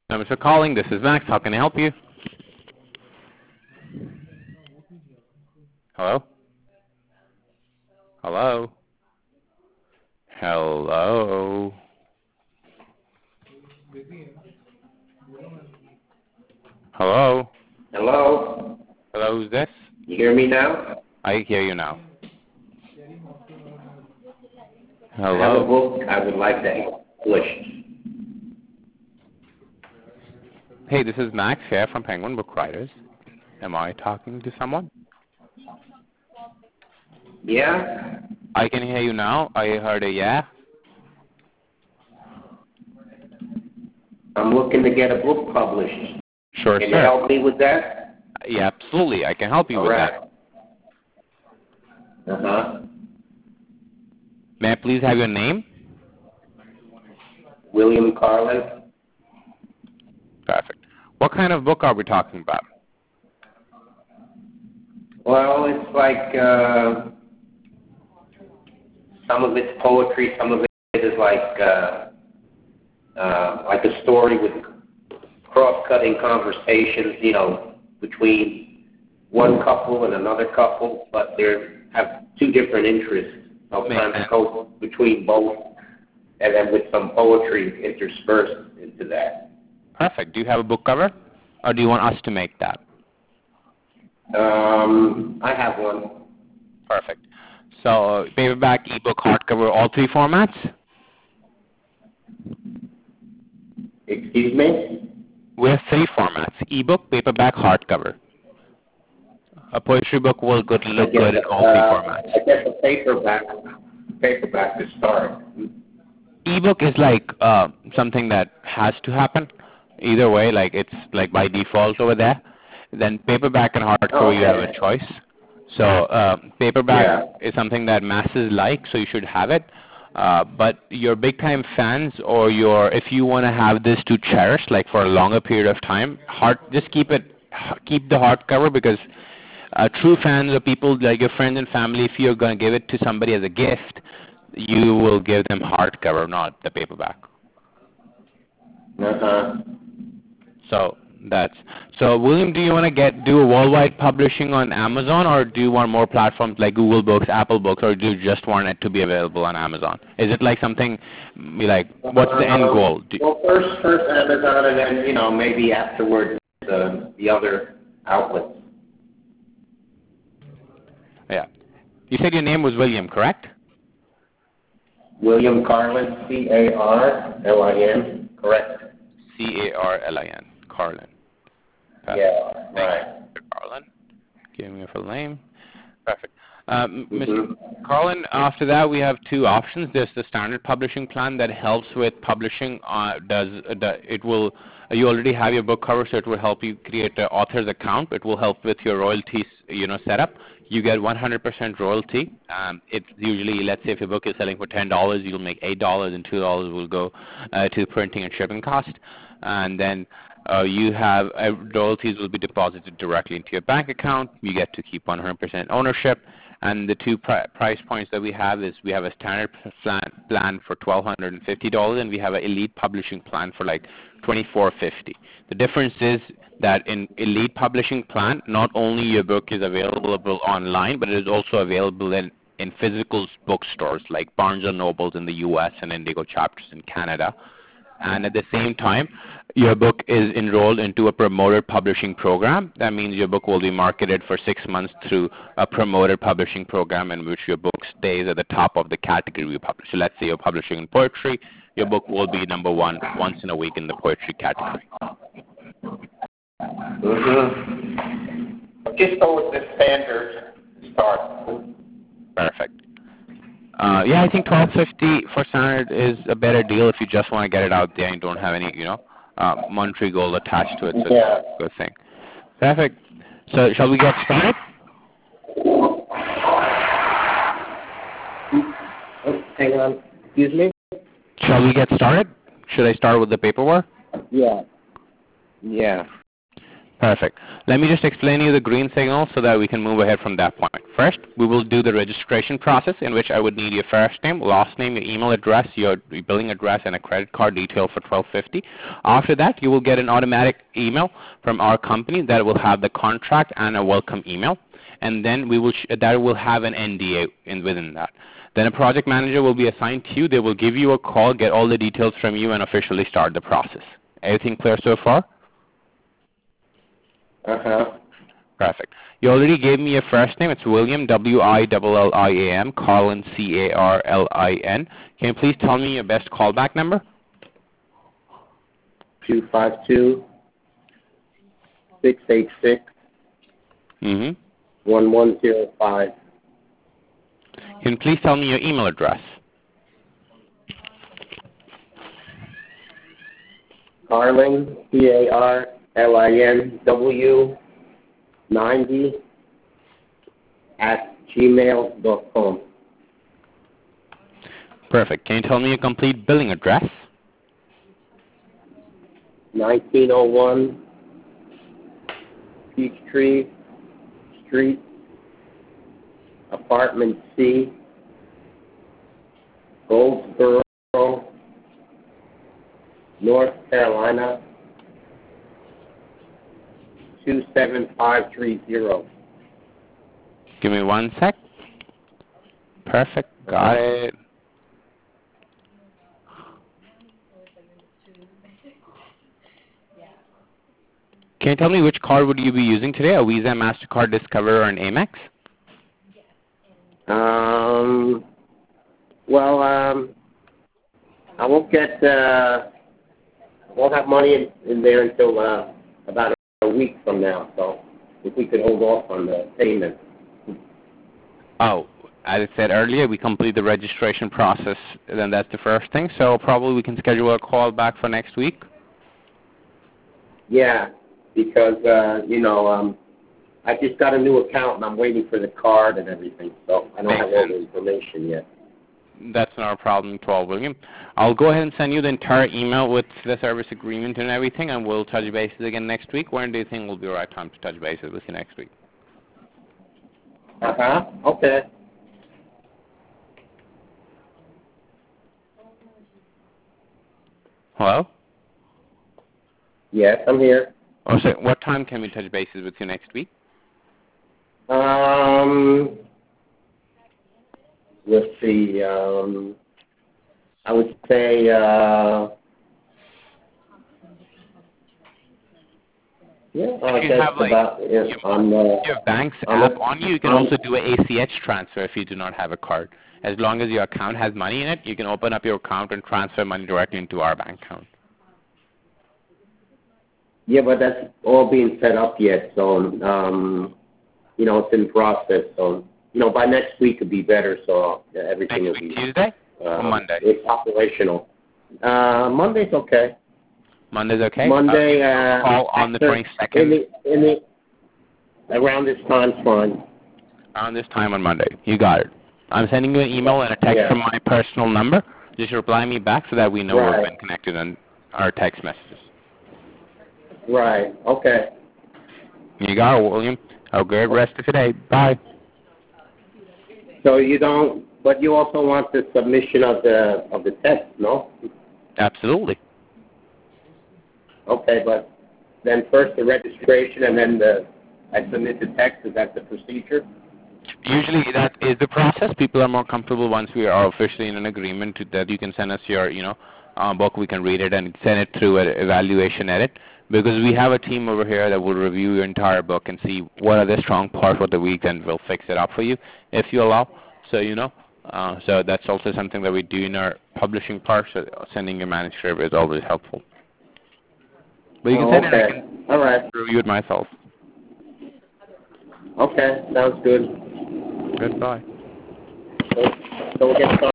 Thanks for calling. This is Max. How can I help you? Hello? Hello? Hello? Hello? Hello? Hello, who's this? You hear me now? I hear you now. I have a Hello? book I would like to have published. Hey, this is Max here from Penguin Book Writers. Am I talking to someone? Yeah? I can hear you now. I heard a yeah. I'm looking to get a book published. Sure, Can you sir. help me with that? Yeah, absolutely. I can help you All with right. that. Uh-huh. May I please have your name? William Carlin. Perfect. What kind of book are we talking about? Well, it's like some of it's poetry, some of it is like a story with cross-cutting conversations, between one couple and another couple, but they have two different interests. Sometimes go between both, and then with some poetry interspersed into that. Perfect. Do you have a book cover? Or do you want us to make that? I have one. Perfect. So, paperback, ebook, hardcover, all three formats? Excuse me? We have three formats: ebook, paperback, hardcover. A poetry book will look good in all three formats. I guess a paperback to start. Ebook is like something that has to happen. Either way, like it's like by default over there. Then paperback and hardcover, you have a choice. So paperback is something that masses like, so you should have it. But your big-time fans, or if you want to have this to cherish, like for a longer period of time, just keep the hardcover, because true fans or people like your friends and family, if you're going to give it to somebody as a gift, you will give them hardcover, not the paperback. So William, do you want to do a worldwide publishing on Amazon, or do you want more platforms like Google Books, Apple Books, or do you just want it to be available on Amazon? Is it like something like, what's the end goal? Well, first Amazon, and then maybe afterwards the other outlets. Yeah. You said your name was William, correct? William Carlin, C-A-R-L-I-N, correct? C-A-R-L-I-N, Carlin. Perfect. Yeah, right. Carlin. Give me your full name. Perfect. Mr. Carlin, after that we have two options. There's the standard publishing plan that helps with publishing. You already have your book cover, so it will help you create an author's account. It will help with your royalties, setup. You get 100% royalty. It's usually, let's say if your book is selling for $10, you'll make $8, and $2 will go to printing and shipping cost. And then you have royalties will be deposited directly into your bank account. You get to keep 100% ownership. And the two price points that we have is, we have a standard plan for $1,250, and we have an elite publishing plan for like $2,450. The difference is that in elite publishing plan, not only your book is available online, but it is also available in physical bookstores like Barnes & Nobles in the U.S. and Indigo chapters in Canada. And at the same time, your book is enrolled into a promoted publishing program. That means your book will be marketed for 6 months through a promoted publishing program, in which your book stays at the top of the category you publish. So let's say you're publishing in poetry, your book will be number one once in a week in the poetry category. Just go with the standard start. Perfect. Yeah, I think $1,250 for standard is a better deal if you just want to get it out there and don't have any, monetary goal attached to it. So it's a good thing. Perfect. So shall we get started? Hang on. Excuse me? Shall we get started? Should I start with the paperwork? Yeah. Yeah. Perfect. Let me just explain you the green signal so that we can move ahead from that point. First, we will do the registration process in which I would need your first name, last name, your email address, your billing address, and a credit card detail for $12.50. After that, you will get an automatic email from our company that will have the contract and a welcome email. And then that will have an NDA within that. Then a project manager will be assigned to you. They will give you a call, get all the details from you, and officially start the process. Everything clear so far? Uh-huh. Perfect. You already gave me your first name. It's William, William, Carlin, Carlin. Can you please tell me your best callback number? 252-686-1105. Can you please tell me your email address? Carlin, Carlinw 90 @gmail.com. Perfect. Can you tell me your complete billing address? 1901 Peachtree Street, Apartment C, Goldsboro, North Carolina, 27530. Give me one sec. Perfect. Got it. Can you tell me which card would you be using today? A Visa, MasterCard, Discover, or an Amex? Well, I won't get, won't have money in there until about a week from now. So if we could hold off on the payment. Oh, as I said earlier, we complete the registration process, then that's the first thing. So probably we can schedule a call back for next week. Yeah, because, I just got a new account and I'm waiting for the card and everything. So I don't have all the information yet. That's not a problem at all, William. I'll go ahead and send you the entire email with the service agreement and everything, and we'll touch bases again next week. When do you think will be the right time to touch bases with you next week? Uh-huh. Okay. Hello? Yes, I'm here. Oh, so what time can we touch bases with you next week? Let's see. I would say, I guess have, about on your bank's app on you can also do an ACH transfer if you do not have a card. As long as your account has money in it, you can open up your account and transfer money directly into our bank account. Yeah, but that's all being set up yet, so it's in process. So by next week it'd be better. So everything will be Tuesday or Monday. It's operational. Monday's okay. Monday's okay. Monday. Call on the 22nd. Around this time's fine. Around this time on Monday. You got it. I'm sending you an email and a text from my personal number. Just reply me back so that we know we've been connected on our text messages. Right. Okay. You got it, William. Have a good rest of your day. Bye. So but you also want the submission of the text, no? Absolutely. Okay, but then first the registration and then I submit the text. Is that the procedure? Usually that is the process. People are more comfortable once we are officially in an agreement that you can send us your, book. We can read it and send it through an evaluation edit, because we have a team over here that will review your entire book and see what are the strong parts of the week, and we'll fix it up for you if you allow. So, so that's also something that we do in our publishing part. So sending your manuscript is always helpful. But you can send it. I can review it myself. Okay, sounds good. Goodbye. So we'll get started.